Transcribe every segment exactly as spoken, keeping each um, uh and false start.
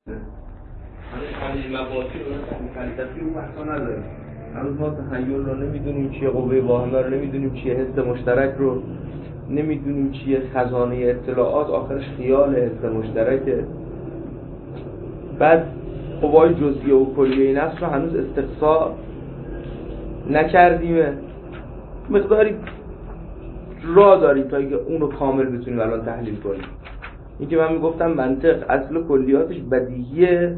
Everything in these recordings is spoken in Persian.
همین مباحثی رو فلسفی رو بحثا نداریم. هنوز ما تخیل رو نمیدونیم چیه، قوه واهمه رو نمیدونیم چیه، حس مشترک رو نمیدونیم چیه، خزانه اطلاعات آخرش خیال حس مشترکه. بعد قوای جزئیه و کلیه نفس رو هنوز استقصا نکردیم، مقداری راه داریم تا اینکه اون رو کامل بتونیم الان تحلیل کنیم. اینکه من میگفتم منطق اصل کلیاتش بدیهیه،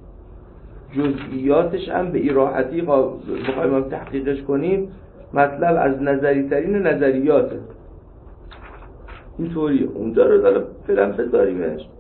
جزئیاتش هم به این راحتی بخوایم هم تحقیقش کنیم مطلب از نظری ترین نظریاته. اینطوریه. اونجا رو دارم فعلا بذاریمش.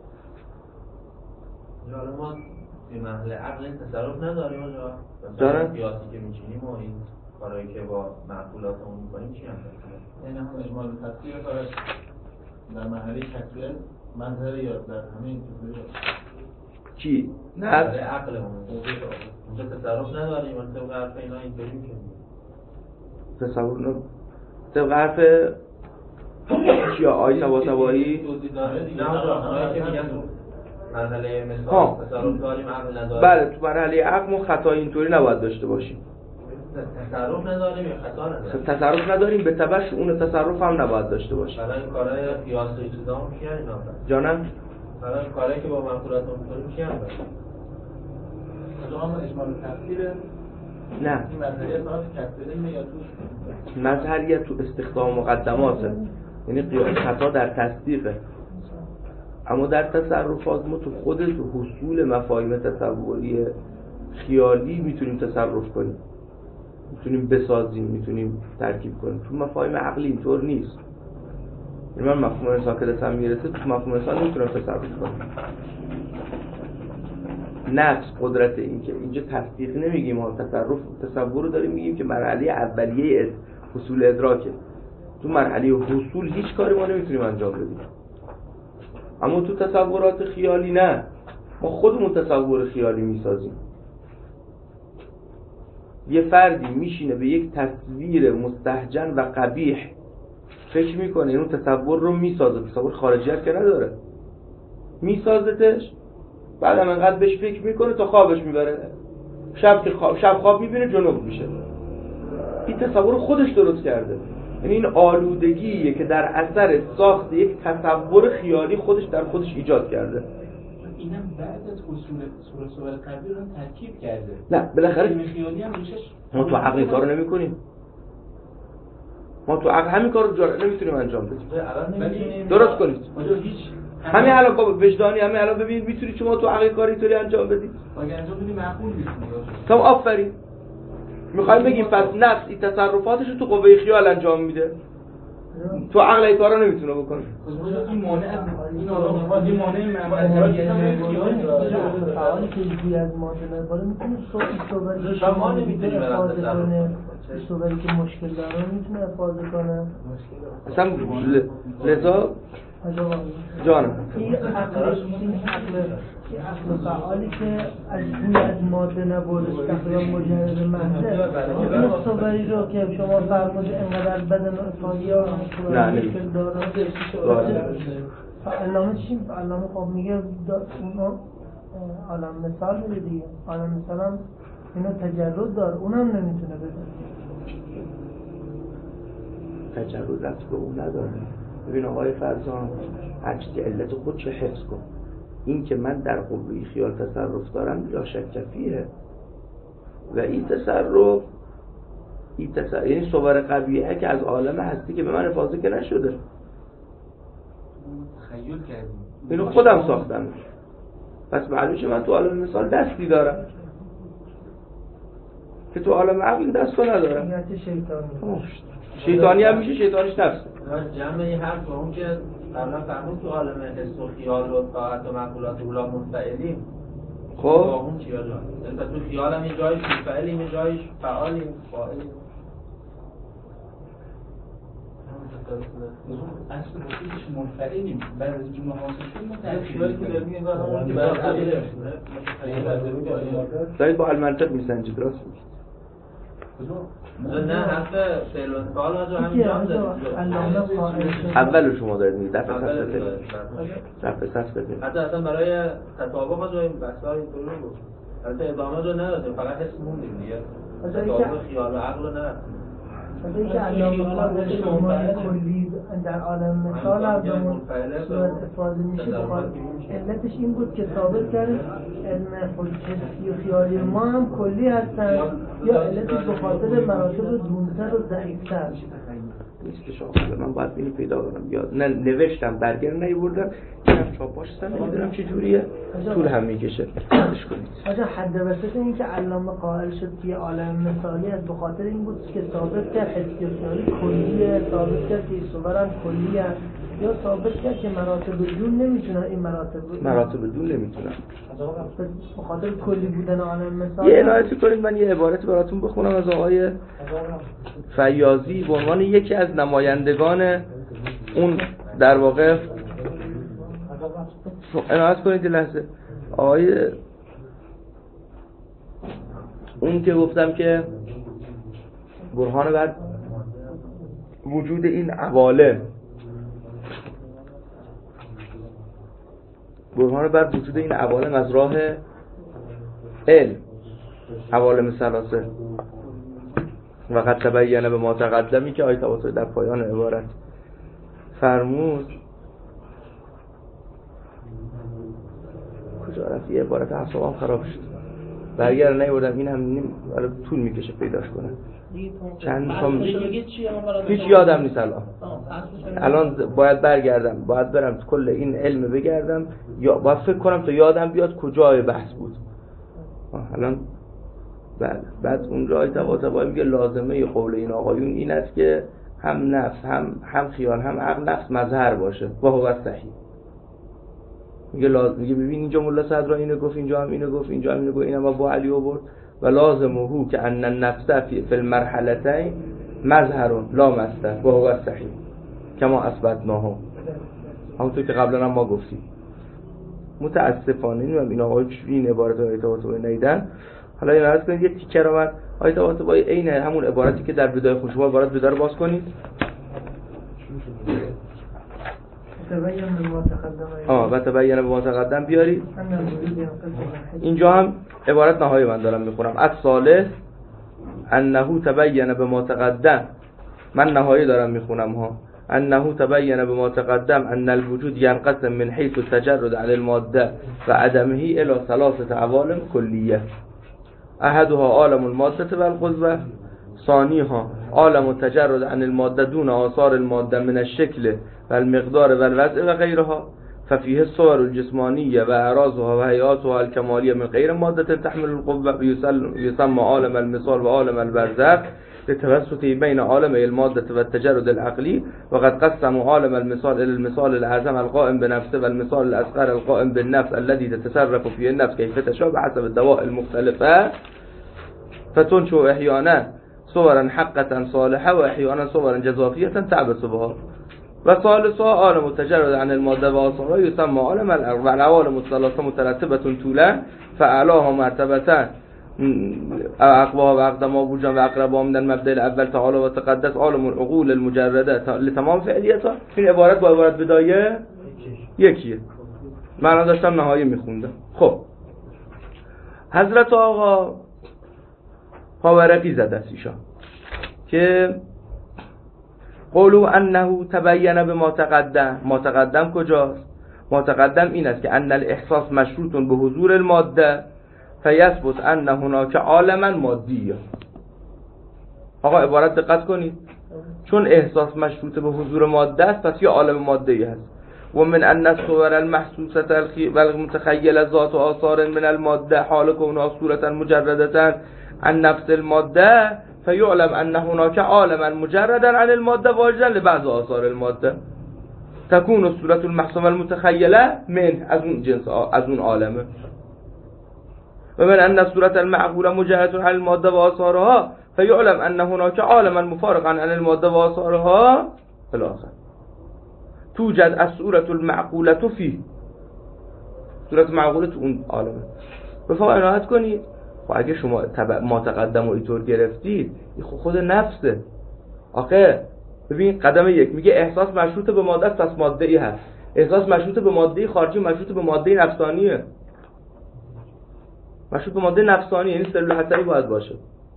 حالا ما به محل عقل تصرف نداریم آنجا مثلا قیاسی که میچینیم و این کارهایی که با معقولاتمون میکنیم چی هم داریم؟ این هم اجمال تفسیر فقط در محله شکل منظر یا در همین چی؟ نه برای عقلمون اونجا تصرف نداریم و طبق حرف اینا اینطوری میکنیم. تصور نه طبق حرف چیا؟ آی تبا تبایی؟ نه اونجا که میگن مرحله مثال تصرف داریم عقل نداریم. بله تو مرحله عقل ما خطای اینطوری نباید داشته باشیم. تصرف نداریم یا خطا نداریم؟ تصرف نداریم، به تبعش اون تصرف هم نباید داشته باشیم. برای این کارهای قیاس و چیزا هم کیه اینا؟ جانم؟ برای این کارهایی که با معقولاتمون می‌کنیم کیه هم بریم؟ اجمال اجمال تفسیر نه این نظریه فقط تفسیری یا تو نظریه تو استخدام مقدماته، یعنی قیاس خطا در تصدیقه، اما در تصرفات ما تو خود تو حصول مفاهیم تصوری خیالی میتونیم تصرف کنیم، میتونیم بسازیم، میتونیم ترکیب کنیم. تو مفاهیم عقلی اینطور نیست. یعنی من مفهوم انسان که دستم میرسه تو مفهوم انسان میتونم تصرف کنم. نفس قدرت این که اینجا تصدیق نمیگیم، ما تصرف تصور رو داریم میگیم که مرحله اولیه حصول ادراکه. تو مرحله حصول هیچ کاری ما نمیتونیم انجام بدیم. اما تو تصورات خیالی نه، ما خودمون تصور خیالی میسازیم. یه فردی میشینه به یک تصویر مستهجن و قبیح فکر میکنه، اون تصور رو میسازه، تصور خارجیت که نداره، میسازتش، بعد هم انقدر بهش فکر میکنه تا خوابش میبره. شب که خواب شب خواب میبینه جنوب میشه. این تصور خودش درست کرده. یعنی این آلودگیه که در اثر ساخت یک تصور خیالی خودش در خودش ایجاد کرده. اینم بعد از حصول صورت صور قبلی رو ترکیب کرده. نه بالاخره خیالی هم روشش ما تو عقل کارو نمیکنیم. ما تو عقل همین کارو جا نمیتونیم انجام بدیم. درست کنید. همین الان بابا وجدانی همین الان ببین میتونی شما تو عقل کاری طوری انجام بدید. اگه انجام بدی معقول نیست. خب آفرین. میخوایم بگیم پس نفس این تصرفاتش رو تو قوه خیال انجام میده، تو عقل این کارا نمیتونه بکنه. این مانع از این آدم این مانع معمولی فعالی که یکی از ماده بالا میتونه صحبت شما نمیتونیم افاده کنه، صحبتی که مشکل داره میتونه افاده کنه. اصلا لذا جانم این عقل این عقل اصل فعالی که از این از ماده نبودش تقریبا مجرد محضه این صحبتی رو که شما فرموده انقدر بدن و افادی ها مشکل داره علامه چی؟ علامه خب میگه اونو علم مثال میده دیگه، علم مثال هم اینو تجرد داره، اونم نمیتونه بده. تجرد رفت به اون نداره. ببین آقای فرزان هرچی که علت خود چه حفظ کن، این که من در قوه خیال تصرف دارم یا شکفیه و این تصرف این تصرف یعنی صور قبیحه که از عالم هستی که به من افاضه که نشده، تخیل کردیم اینو خودم ساختم. پس معلومه من تو عالم مثال دستی دارم که تو عالم عقل دستو ندارم. شیطانی شیطانی هم میشه، شیطانیش نفسه. جمع این حرف با اون که قبلا فرمود تو عالم حس و خیال و طاعت و معقولات اولا منفعلیم. خب با اون چیا جان؟ مثلا تو خیال هم یه جایش منفعلیم، یه جایش فعالیم، فاعلیم. اصل بسیطش منفعلیم، بعد از جمعه حاصل شد خیالی که داریم انگار همون که برای دارید با المنطق میسنجید. راست میگید. نه حرف فعل و فعال آجا همینجا هم دارید اول شما دارید میگید دفع صفت بده دفع صفت بده حتی اصلا برای تطابق آجا این بحثا اینطوری بود حتی ادامه آجا ندادیم فقط حس موندیم دیگه تطابق خیال و عقل رو ندادیم حتی که علامه قائل شما کلی در عالم مثال از همون صورت افاده میشه بخواد علتش این بود که ثابت کرد علم حسی و خیالی ما هم کلی هستن یا علتش به خاطر مراتب دونتر و ضعیفتر نیستش آقا من باید اینو پیدا کنم یاد نه نوشتم برگر نیوردم اینم چاپاش هستم نمیدونم چه جوریه طول هم میکشه ازش کنید آجا حد وسط این که علامه قائل شد که عالم مثالی از به خاطر این بود که ثابت کرد حسی و خیالی کلیه ثابت کرد که ایسوبر هم کلیه یا ثابت کرد که مراتب دون نمیتونن این مراتب مراتب دون نمیتونن به خاطر کلی بودن عالم مثالی یه عنایتی کنید من یه عبارتی براتون بخونم از آقای فیاضی به عنوان یکی از نمایندگان اون در واقع عنایت کنید یه لحظه آقای اون که گفتم که برهان بر وجود این عوالم برهان بر وجود این عوالم از راه علم عوالم ثلاثه و قد تبین به ما تقدمی که آیت طباطبایی در پایان عبارت فرمود کجا رفت یه عبارت اعصابم خراب شد برگر نیوردم این هم نیم طول میکشه پیداش کنم چند میخوام هیچ یادم نیست الان الان باید برگردم باید برم کل این علم بگردم یا باید فکر کنم تا یادم بیاد کجای بحث بود الان بله بعد اون رای طباطبایی میگه لازمه قول این آقایون این است که هم نفس هم هم خیال هم عقل نفس مظهر باشه و هو صحیح میگه لازم میگه ببین اینجا مولا صدرا اینو گفت اینجا هم اینو گفت اینجا هم اینو گفت اینم ابو علی آورد و لازمه هو که ان النفس فی فی المرحلتين مظهر لا مستر و هو صحیح کما اثبتناه همونطور که قبلا هم ما گفتیم متاسفانه نمیدونم این آقای این عبارت آیت طباطبایی ندیدن حالا این عرض کنید یه تیکه رو من آیت طباطبایی عین همون عبارتی که در بدایه خوشبو عبارت بدار باز کنید آه و تبین به ما تقدم بیارید اینجا هم عبارت نهایی من دارم میخونم الصالح انه تبین به ما تقدم من نهایی دارم میخونم ها انه تبین به ما تقدم ان الوجود ينقسم من حيث التجرد عن الماده و عدمه الى ثلاثه عوالم كليه احدها عالم الماده والقوه ثانيها عالم التجرد عن الماده دون آثار الماده من الشكل والمقدار والوضع وغيرها ففيه الصور الجسمانية وأعراضها وهيئاتها الكمالية من غير مادة تحمل القوة يسمى عالم المثال وعالم البرزخ للتوسط بين عالم المادة والتجرد العقلي وقد قسموا عالم المثال إلى المثال الأعظم القائم بنفسه والمثال الأصغر القائم بالنفس الذي تتصرف فيه النفس كيف تشاء بحسب الدواء المختلفة فتنشئ أحيانا صورا حقة صالحة وأحيانا صورا جزافية تعبث بها وثالثها عالم التجرد عن المادة وآثارها يسمى عالم الأرض والعوالم الثلاثة مترتبة طولا فأعلاها مرتبة أقواها وأقدمها وجودا وأقربها من المبدأ الأول تعالى وتقدس عالم العقول المجردة لتمام فعلیتها. این عبارت با عبارت بدایه یکیه. من داشتم نهایی میخوندم. خب حضرت آقا پاورقی زده است ایشان که قولو انه تبین به ما تقدم. ما تقدم کجاست؟ ما تقدم این است که ان الاحساس مشروط به حضور الماده فیثبت ان هناک عالما مادیه. آقا عبارت دقت کنید، چون احساس مشروط به حضور ماده است پس یه عالم ماده ای هست. و من ان الصور المحسوسه والمتخيله ذات آثار من الماده حال كونها صوره مجرده عن نفس الماده فيعلم ان هناك عالما مجردا عن الماده واجدا لبعض آثار الماده تكون الصوره المحسومه المتخيله من از اون جنس از اون عالمه. و من ان الصوره المعقوله مجرده عن الماده وآثارها فيعلم ان هناك عالما مفارقا عن الماده وآثارها الاخر. توجد الصوره المعقوله فيه. صورت معقوله تو اون عالمه. بفرمایید عنایت کنید خب اگه شما تبع ما تقدم و اینطور گرفتید این خود نفسه. آخه ببین قدم یک میگه احساس مشروط به ماده است، پس ماده ای هست. احساس مشروط به ماده خارجی، مشروط به ماده نفسانیه. مشروط به ماده نفسانی یعنی سلول عصبی باید باشه.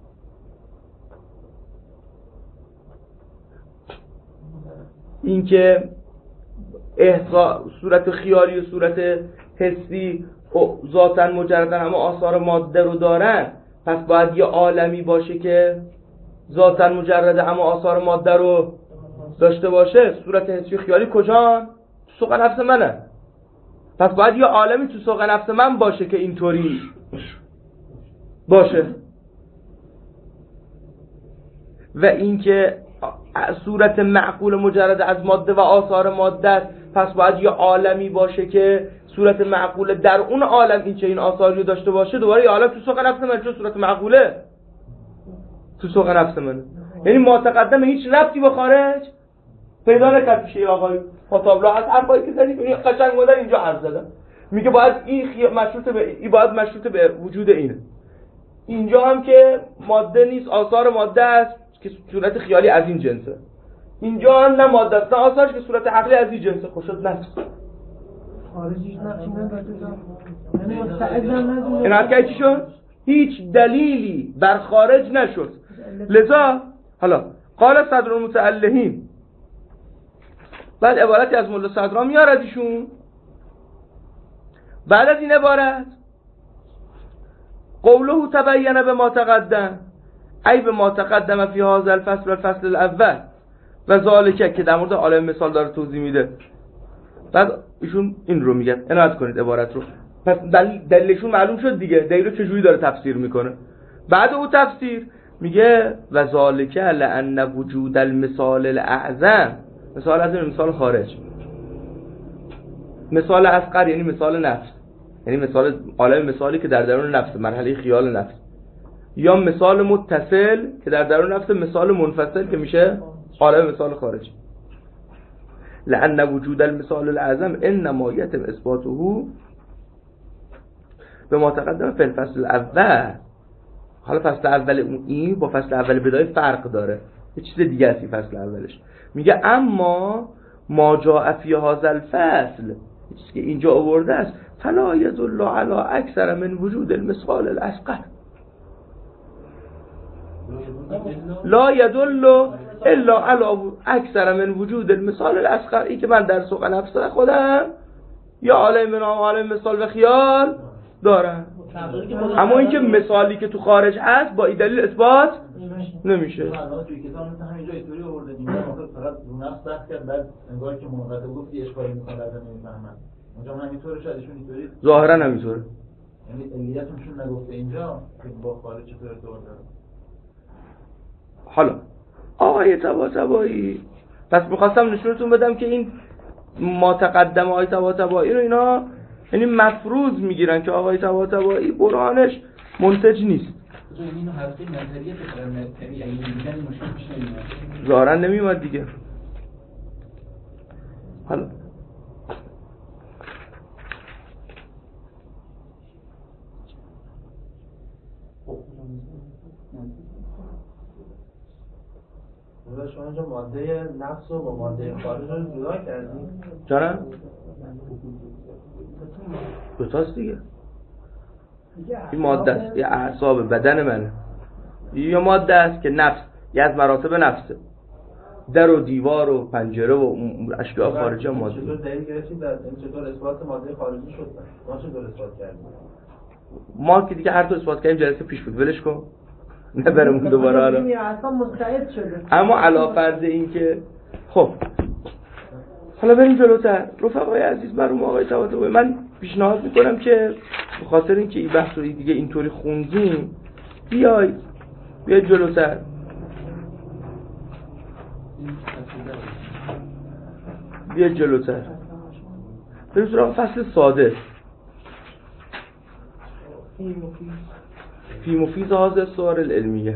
این که احساس صورت خیالی و صورت حسی ذاتاً مجرداً اما آثار ماده رو دارن، پس باید یه عالمی باشه که ذاتاً مجرده اما آثار ماده رو داشته باشه. صورت حسی و خیالی کجان؟ تو سوق نفس منه. پس باید یه عالمی تو سوق نفس من باشه که اینطوری باشه. و اینکه صورت معقول مجرد از ماده و آثار ماده است، پس باید یه عالمی باشه که صورت معقول در اون عالم این چه این آثاری رو داشته باشه. دوباره یه عالم تو سوق نفس من، چون صورت معقوله تو سوق نفس منه. یعنی ما تقدم هیچ ربطی به خارج پیدا نکرد. میشه آقای پاتابلا از حرفایی که زدی این قشنگ مدل اینجا عرض زدم، میگه باید این خی... مشروط به این باید مشروط به وجود اینه. اینجا هم که ماده نیست، آثار ماده است که صورت خیالی از این جنسه. اینجا هم نه ماده است نه آثارش که صورت عقلی از این جنسه. خوشت نفس خارجیش نقشی نداره. یعنی مستعدم نداره. این حرکت چی شد؟ هیچ دلیلی بر خارج نشد. لذا حالا قال صدر المتألهین، بعد عبارتی از مولا صدرا میارد ایشون. بعد از این عبارت قوله تبین به ما تقدم ای به ما تقدم فی هذا الفصل و الفصل الاول و ذالک، که در مورد عالم مثال داره توضیح میده. بعد ایشون این رو میگن، عنایت کنید عبارت رو. پس دلیل دلیلشون معلوم شد دیگه، دلیل رو چجوری داره تفسیر میکنه. بعد او تفسیر میگه و ذالک لأن وجود المثال الاعظم، مثال از این مثال خارج، مثال اصغر یعنی مثال نفس، یعنی مثال عالم مثالی که در درون نفس، مرحله خیال نفس، یا مثال متصل که در درون نفس، مثال منفصل که میشه عالم مثال خارج. لأن وجود المثال الاعظم انما یتم اثباته به ما تقدم فی الفصل الاول. حالا فصل اول اون این با فصل اول بدایه فرق داره، یه چیز دیگه است فصل اولش. میگه اما ما جاء فی هذا الفصل، چیزی که اینجا آورده است، فلا یدل علی اکثر من وجود المثال الاصغر، لا یدل الا علی اکثر من وجود المثال الاصغر. این که من در سوق نفس خودم یا عالم من عالم مثال و خیال دارم، اما اینکه مثالی که تو خارج هست با این دلیل اثبات نمیشه. الان توی کتاب مثلا همینجا اینطوری آورده دیگه، فقط رو نفس بحث کرد، بعد انگار که منقطع گفتی اشکالی میکنه بعد نمیفهمن. اونجا هم همینطوره، شاید ایشون اینطوری ظاهرا همینطوره، یعنی علیتونشون نگفته اینجا که با خارج چطور ارتباط داره. حالا آقای طباطبایی، پس میخواستم نشونتون بدم که این ما تقدم آقای طباطبایی رو اینا یعنی مفروض میگیرن که آقای طباطبایی برهانش منتج نیست. اینو حرفی نظریه بکنم نظریه این دیدن مشکل پیش نمیاد، ظاهرا نمیومد دیگه. حالا شما اینجا ماده نفس رو با ماده خارج رو جدا کردیم. جانم دوتاست دیگه. این ماده است، یه اعصاب بدن منه، یا ماده است که نفس، یه از مراتب نفسه، در و دیوار و پنجره و اشیاء خارجی هم ماده. چطور دلیل گرفتید در این چطور اثبات ماده خارجی شد؟ ما چطور اثبات کردیم؟ ما که دیگه هر طور اثبات کردیم جلسه پیش بود، ولش کن نبرمون دوباره. حالا اصلا مستعد شده، اما علاوه فرض این که خب حالا بریم جلوتر. رفقای عزیز، مرحوم آقای طباطبایی، من پیشنهاد میکنم که به خاطر اینکه این بحث رو دیگه اینطوری خوندیم، بیای بیای جلوتر. بیا جلوتر بریم سراغ فصل ساده. فی مفیز هذه الصور العلمیه،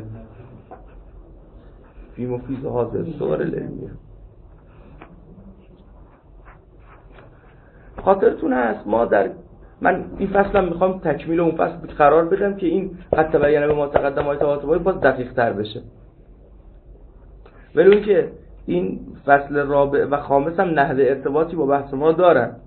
فی مفیز هذه الصور العلمیه. خاطرتون هست ما در من این فصلم میخوام تکمیل اون فصل قرار بدم که این قد تبین به ما تقدم آیه تواتبایی باز دقیق تر بشه. ولی اون که این فصل رابع و خامس هم نحوه ارتباطی با بحث ما دارن.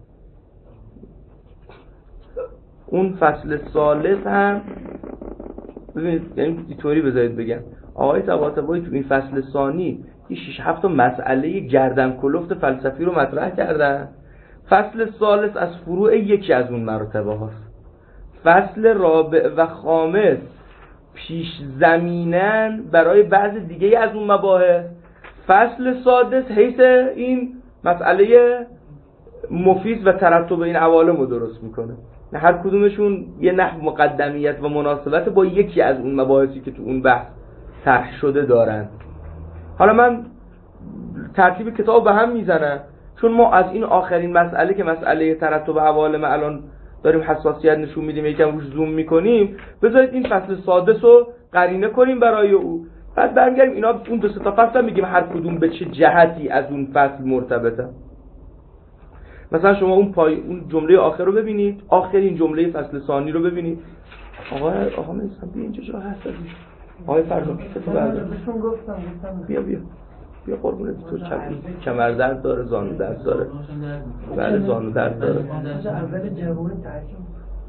اون فصل ثالث هم ببینید، یعنی اینطوری بذارید بگم آقای طباطبایی تو این فصل ثانی یه شش هفت مسئله گردن کلفت فلسفی رو مطرح کردن. فصل ثالث از فروع یکی از اون مراتبه هاست. فصل رابع و خامس پیش زمینن برای بعض دیگه از اون مباحث. فصل سادس حیث این مسئله مفید و ترتب این عوالم رو درست میکنه. هر کدومشون یه نحو مقدمیت و مناسبت با یکی از اون مباحثی که تو اون بحث طرح شده دارن. حالا من ترتیب کتاب به هم میزنم چون ما از این آخرین مسئله که مسئله ترتب عوالم الان داریم حساسیت نشون میدیم، یکم روش زوم میکنیم، بذارید این فصل سادس رو قرینه کنیم برای او، بعد برمیگردیم اینا اون دو سه تا فصل میگیم هر کدوم به چه جهتی از اون فصل مرتبطه. مثلا شما اون پای اون جمله آخر رو ببینید، آخرین جمله فصل ثانی رو ببینید. آقا آقا میسم بیا اینجا جا هست. آقای فردا کیفتو بردار. بهشون گفتم گفتم بیا بیا بیا قربونت، تو کمر درد داره، زانو درد داره. بله زانو درد داره. اول جوون ترکیم.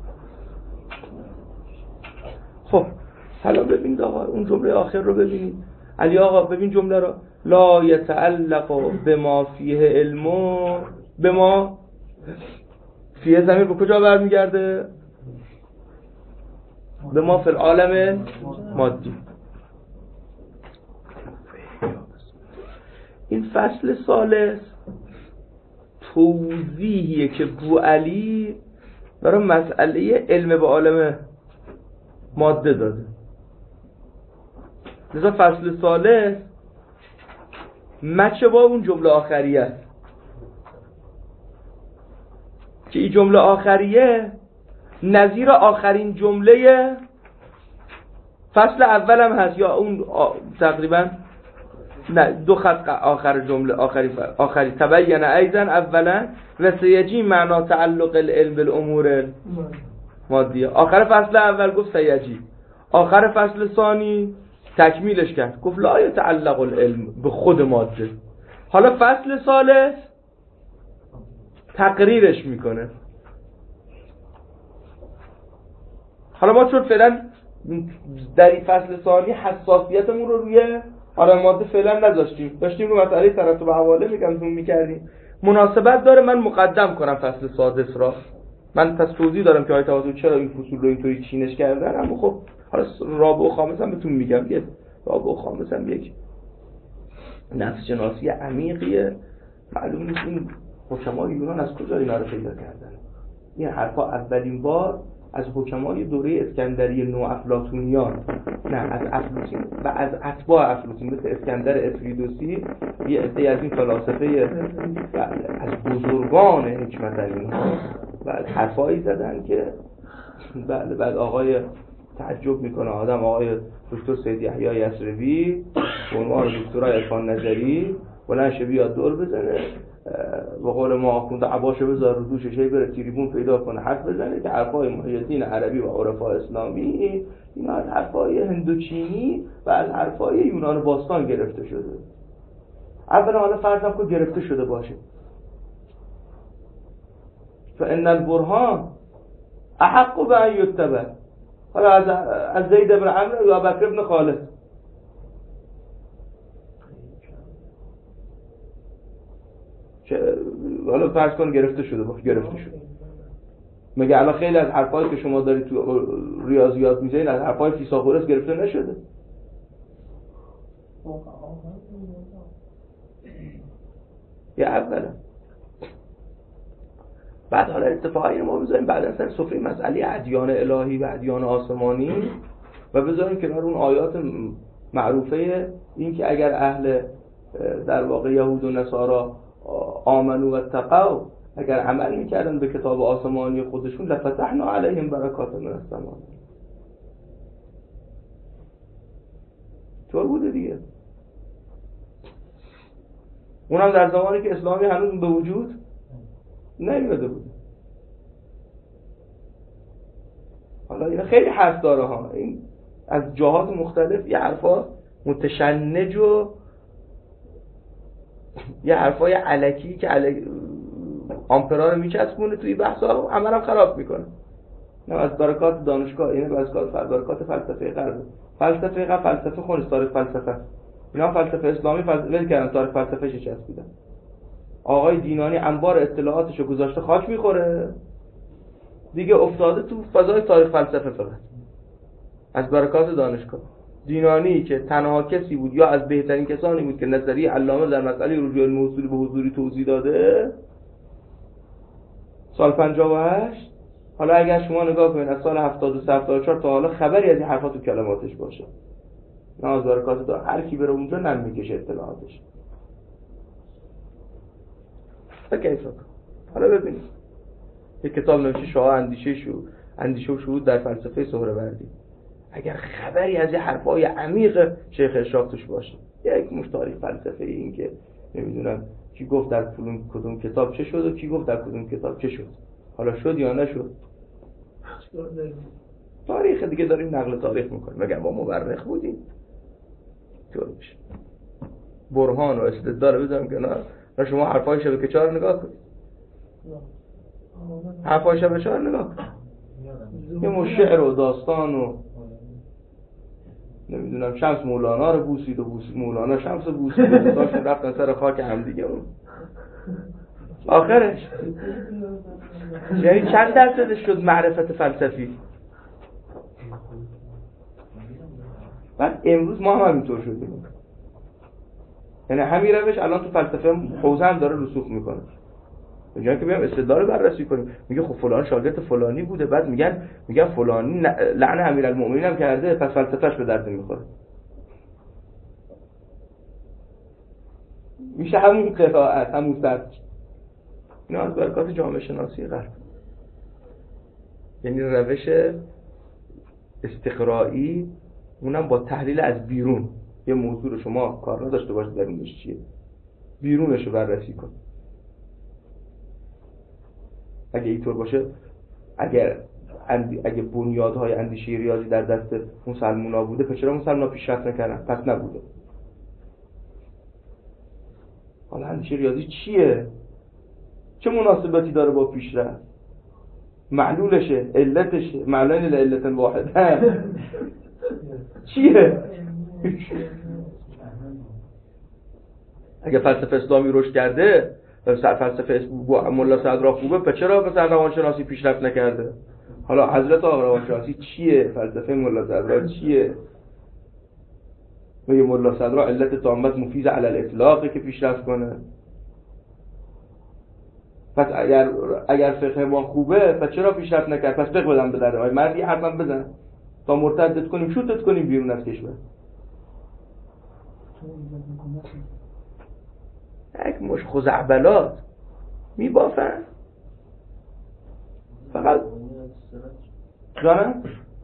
خب حالا ببینید آقا اون جمله آخر رو ببینید. علی آقا ببین جمله رو، لا یتعلق بما فیه علمو، بما فیه زمین به کجا برمیگرده؟ به ما فی العالم مادی. این فصل ثالث توضیحیه که بو علی برای مسئله علم به عالم ماده داده. لذا فصل ثالث مچه با اون جمله آخریه است که این جمله آخریه نظیر آخرین جمله فصل اول هم هست، یا اون تقریبا نه دو خط آخر جمله آخری آخری تبین ایضا اولا و سیجی معنا تعلق العلم بالامور مادیه. آخر فصل اول گفت سیجی، آخر فصل ثانی تکمیلش کرد گفت لا یتعلق العلم به خود ماده. حالا فصل ثالث تقریرش میکنه. حالا ما چون فعلا در این فصل ثانی حساسیتمون رو روی عالم ماده فعلا نذاشتیم، داشتیم رو مسئله ترتب عوالم میگم زوم میکردیم. مناسبت داره من مقدم کنم فصل سادس را. من پس توضیح دارم که آیه توازن چرا این فصول رو اینطوری چینش کردن، اما خب حالا رابع و خامس هم بهتون میگم. یه رابع و خامس هم یک نفس شناسی عمیقیه. معلوم نیست این حکمای یونان از کجا اینا رو پیدا کردن. این حرفا اولین بار از حکمای دوره اسکندری نو افلاطونیان، نه از افلاطون و از اتباع افلاطون مثل اسکندر افریدوسی، یه عده از این فلاسفه از بزرگان حکمت اینها بعد حرفایی زدن که بعد بعد آقای تعجب میکنه آدم، آقای دکتر سید یحیی یسربی به عنوان دکترای عرفان نظری بلند شه بیاد دور بزنه، به قول ما آخونده عباشو بذار رو دوشش هی بره تریبون پیدا کنه حرف بزنه که حرفای محیطین عربی و عرفا اسلامی اینا از حرفای هندوچینی و از حرفای یونان باستان گرفته شده. اولا حالا فرضم که گرفته شده باشه، فان البرهان احق به ان یتبع. حالا از از زید بن عمرو یا بکر بن خالد حالا فرض کن گرفته شده باشه، گرفته شده. مگه الان خیلی از حرفایی که شما دارید تو ریاضیات میذارین از حرفای فیثاغورس گرفته نشده؟ یا اولا بعد حالا اتفاقی ما بذاریم بعد سر سفره مسئله ادیان الهی و ادیان آسمانی و بذاریم کنار اون آیات معروفه این که اگر اهل در واقع یهود و نصارا آمنو و تقوا اگر عمل میکردن به کتاب آسمانی خودشون لفتحنا علیهم برکات من السماء. طور بوده دیگه. اونم در زمانی که اسلامی هنوز به وجود نیامده بود. حالا اینا خیلی حرف داره ها، این از جهات مختلف یه حرفا متشنج و یه حرفای الکی که الک... آمپرا رو میچسبونه توی بحثا عملا هم خراب میکنه. نه از برکات دانشگاه، اینه از برکات فلسفه غرب. فلسفه غرب فلسفه خونش تاریخ فلسفه است. اینا فلسفه اسلامی فلسفه کردن، تاریخ فلسفه چه چسبیدن. آقای دینانی انبار اطلاعاتشو گذاشته خاک میخوره دیگه، افتاده تو فضای تاریخ فلسفه فقط. از برکات دانشگاه دینانی که تنها کسی بود یا از بهترین کسانی بود که نظریه علامه در مسئله رجوع الموصول به حضوری توضیح داده سال پنجاه و هشت. حالا اگر شما نگاه کنید از سال هفتاد و سه هفتاد و چهار تا حالا خبری از این حرفا تو کلماتش باشه، نه از برکات دا هر کی بره اونجا نم میکشه اطلاعاتش. کیف حالا ببینید یک کتاب نوشته شاه اندیشه شو اندیشه و شهود در فلسفه سهروردی، اگر خبری از این حرفای عمیق شیخ اشراق توش باشه، یک مش تاریخ فلسفه این که نمیدونم کی گفت در کدوم کدوم کتاب چه شد و کی گفت در کدوم کتاب چه شد، حالا شد یا نشد، تاریخ دیگه داریم نقل تاریخ میکنیم. مگر ما مورخ بودیم؟ طور میشه برهان و استدلال بزنم کنار، نه شما حرفای شبکه چهار نگاه کنید، حرفای شبکه چهار نگاه کنید، یه مش شعر و داستان و نمیدونم شمس مولانا رو بوسید و بوسید مولانا شمس بوسید و دوستاشون رفتن سر خاک هم دیگه. آخرش یعنی چند درصدش شد معرفت فلسفی؟ بعد امروز ما هم همینطور شدیم، یعنی همین روش الان تو فلسفه حوزه هم داره رسوخ میکنه. میگن که بیام استدلال بررسی کنیم، میگه خب فلان شاگرد فلانی بوده، بعد میگن میگن فلانی لعن امیرالمومنین هم کرده، پس فلسفهش به درد نمیخوره. میشه همون قرائت، همون سرچ. اینا از برکات جامعه شناسی غرب، یعنی روش استقرایی، اونم با تحلیل از بیرون. یه موضوع رو شما کار نداشته باشید درونش چیه، بیرونش رو بررسی کن. اگه اینطور باشه، اگر اندی... اگه بنیادهای اندیشه ریاضی در دست مسلمونا بوده، پس چرا مسلمونا پیشرفت نکردن؟ پس نبوده. حالا اندیشه ریاضی چیه؟ چه مناسبتی داره با پیشرفت؟ معلولشه، علتشه، معلولن لعلت واحده چیه؟ اگه فلسفه اسلامی رشد کرده، فلسفه ملا صدرا خوبه، پس چرا مثلا روانشناسی پیشرفت نکرده؟ حالا حضرت آقا روانشناسی چیه؟ فلسفه ملا صدرا چیه؟ میگه ملا صدرا علت تامت مفیز علی الاطلاقه که پیشرفت کنه. پس اگر اگر فقه ما خوبه، پس چرا پیشرفت نکرد؟ پس فقه بدن به درد مردی حرفم بزن تا مرتدت کنیم، شوتت کنیم بیرون از کشور. یک مش خزعبلات میبافن فقط جانم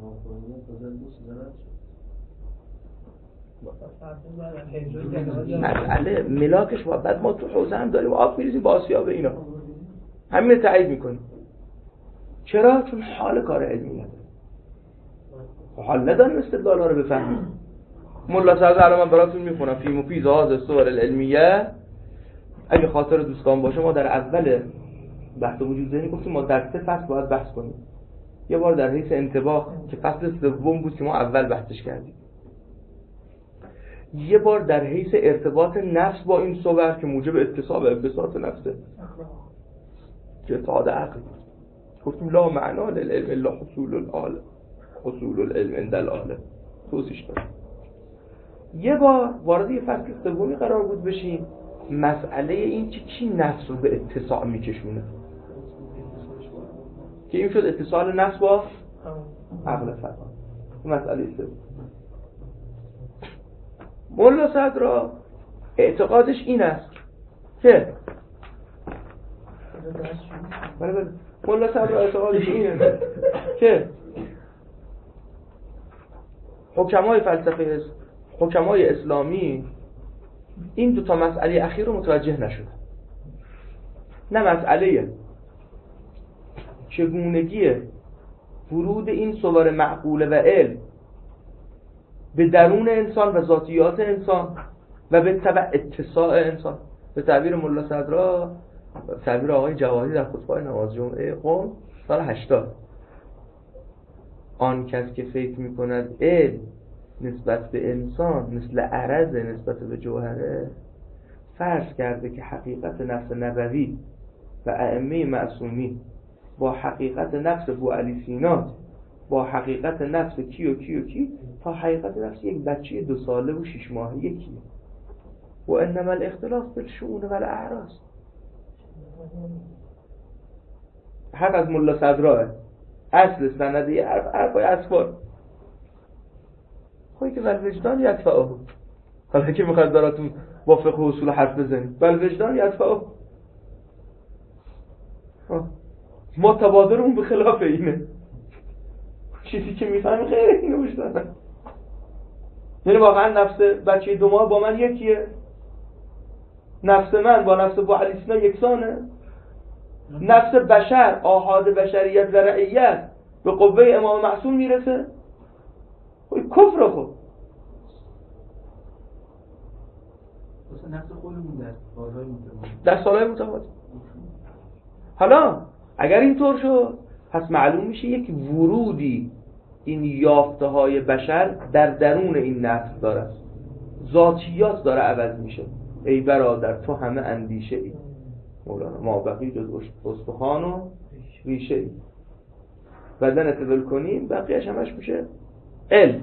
مسئله ملاکش و بعد ما تو حوزه هم داریم آب میریزیم با آسیاب اینا، همین تایید میکنیم. چرا؟ چون حال کار علمی نداره، حال نداریم استدلال ها رو بفهمیم. ملا صدر الان من براتون میخونم فی مفیز هذه الصور العلمیه، اگه خاطر دوستان باشه ما در اول بحث وجود ذهنی گفتیم ما در سه فصل باید بحث کنیم. یه بار در حیث انتباه که فصل سوم بود که ما اول بحثش کردیم، یه بار در حیث ارتباط نفس با این صور که موجب اتصاب انبساط نفسه که اتحاد عقل، گفتیم لا معنا للعلم الا حصول العالم، حصول العلم عند العالم توضیحش دادیم. یه بار وارد یه فصل سومی قرار بود بشیم، مسئله این که کی نفس رو به اتصال میکشونه، که این شد اتصال نفس با عقل فقط. مسئله سوم ملا صدرا اعتقادش این است که ملا صدرا اعتقادش اینه که حکمای فلسفه حکمای اسلامی این دو تا مسئله اخیر رو متوجه نشدن. نه مسئله چگونگی ورود این صور معقوله و علم به درون انسان و ذاتیات انسان و به تبع اتساع انسان. به تعبیر ملا صدرا، تعبیر آقای جواهری در خطبه نماز جمعه قم سال هشتاد، آن کس که فکر می‌کند علم نسبت به انسان مثل عرض نسبت به جوهره، فرض کرده که حقیقت نفس نبوی و ائمه معصومی با حقیقت نفس ابو علی سینا با حقیقت نفس کی و کی و کی تا حقیقت نفس یک بچه دو ساله و شش ماهه یکیه. و انما الاختلاف بالشؤون و الاعراض. حرف از ملا صدراه، اصل سندی حرف حرفای اصفار خواهی که والوجدان یدفعه. حالا که میخواید براتون با فقه و اصول حرف بزنید، والوجدان یدفعه. ما تبادرمون به خلاف اینه، چیزی که میفهمی خیلی اینو وجدانه. یعنی واقعا نفس بچه دو ماه با من یکیه؟ نفس من با نفس با علی سینا یکسانه؟ نفس بشر، آحاد بشریت و رعیت به قوه امام معصوم میرسه؟ خب کفر. خب نفس خودمون در سالهای متفاوت در سالهای متفاوت. حالا اگر اینطور شد پس معلوم میشه یک ورودی این یافته های بشر در درون این نفس داره، ذاتیات داره عوض میشه. ای برادر تو همه اندیشه ای، مولانا، ما بقی جز استخوان و ریشه ای. بدن اتول کنیم بقیهش همش میشه علم.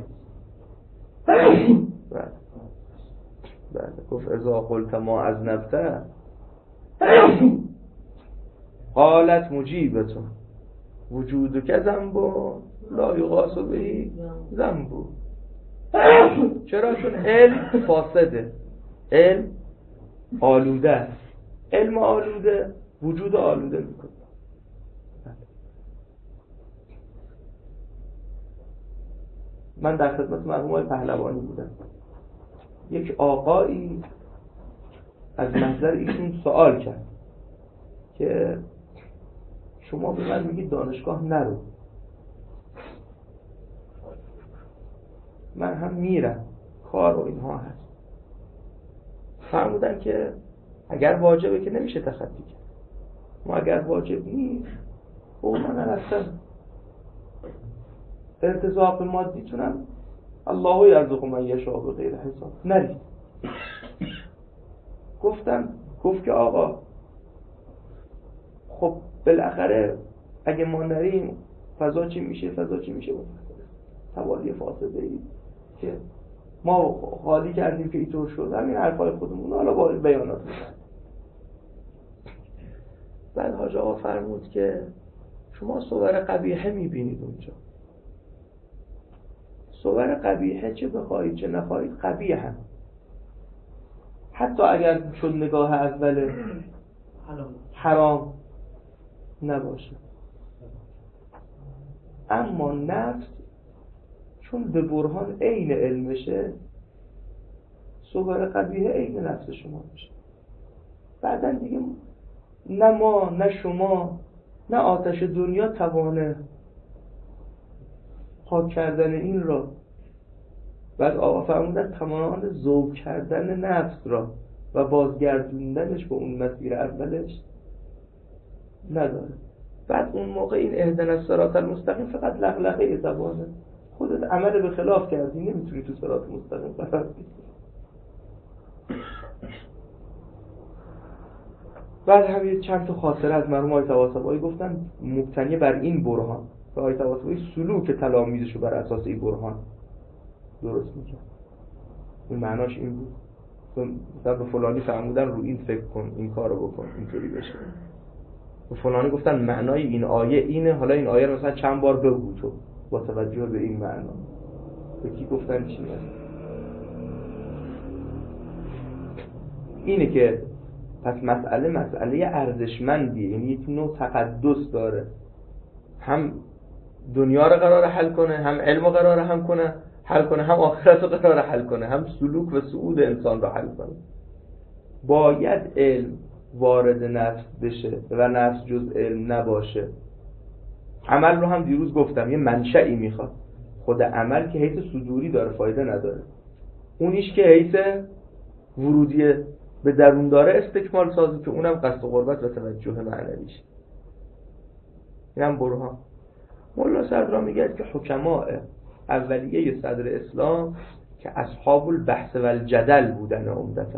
بعد بعد گفت ازا قلت ما از نبته قالت مجیبتون وجودو که زنبو لا یغاس بهی زنبو. چرا؟ چون علم فاسده، علم آلوده است. علم آلوده وجود آلوده میکنه. من در خدمت مرحوم پهلوانی بودم، یک آقایی از محضر ایشون سوال کرد که شما به من میگید دانشگاه نرو، من هم میرم، کار و اینها هست. فرمودن که اگر واجبه که نمیشه تخطی کرد، ما اگر واجب نیست او من هستم ارتزاق مادی تونم الله یرزق من یشاء بغیر حساب نرید. گفتم گفت که آقا خب بالاخره اگه ما نریم فضا چی میشه؟ فضا چی میشه؟ توالی فاسده ای که ما خالی کردیم که اینطور شد. همین حرفای خودمون حالا با بیانات میزن. بعد حاج آقا فرمود که شما صور قبیحه میبینید اونجا، صور قبیحه چه بخواهید چه نخواهید قبیح هم، حتی اگر چون نگاه اول حرام نباشه. اما نفس چون به برهان عین علمشه، صور قبیحه عین نفس شما میشه. بعدن دیگه نه ما نه شما نه آتش دنیا توانه پاک کردن این را. بعد آقا فرمودن تمامان ذوب کردن نفس را و بازگردوندنش به اون مسیر اولش نداره. بعد اون موقع این اهدنا الصراط المستقیم فقط لغلقه زبانه، خودت عمل به خلاف کردی نمیتونی تو صراط مستقیم قرار بگیری. بعد همین چند تا خاطره از مرحوم آقای طباطبایی گفتن مبتنی بر این برهان که آقای طباطبایی سلوک تلامیذشو بر اساس این برهان درست میکرد. این معناش این بود مثلا به فلانی فرمودن رو این فکر کن، این کارو بکن، اینطوری بشه. به فلانی گفتن معنای این آیه اینه، حالا این آیه رو مثلا چند بار بگو تو با توجه به این معنا. به کی گفتن چی هست؟ اینه که پس مسئله مسئله ارزشمندیه، یعنی یک نوع تقدس داره، هم دنیا رو قراره حل کنه، هم علم رو قراره هم کنه حل کنه، هم آخرت رو قراره حل کنه، هم سلوک و صعود انسان رو حل کنه. باید علم وارد نفس بشه و نفس جز علم نباشه عمل رو هم دیروز گفتم یه منشئی میخواد. خود عمل که حیث صدوری داره فایده نداره، اونیش که حیث ورودی به درون داره استکمال سازی که اونم قصد و قربت و توجه معنویش. اینم برهان. مولا صدرا میگه که حکماء اولیه صدر اسلام که اصحاب البحث و الجدل بودن عمدتاً،